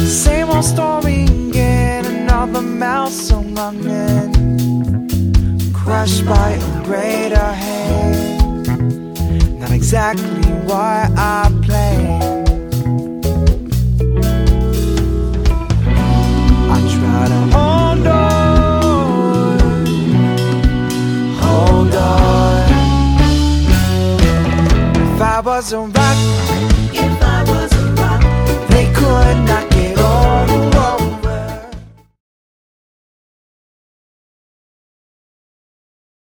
Same old story again, another milestone running, crushed by a greater hand. Not exactly what I planned. I try to hold on. If I was a